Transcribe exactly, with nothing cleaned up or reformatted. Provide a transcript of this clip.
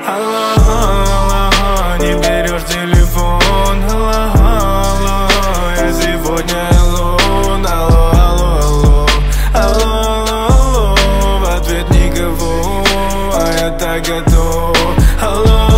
Алло, алло, не берешь телефон. Алло, алло, я сегодня alone. Алло, алло, алло, алло, алло, в ответ никого, а я так готов. Алло.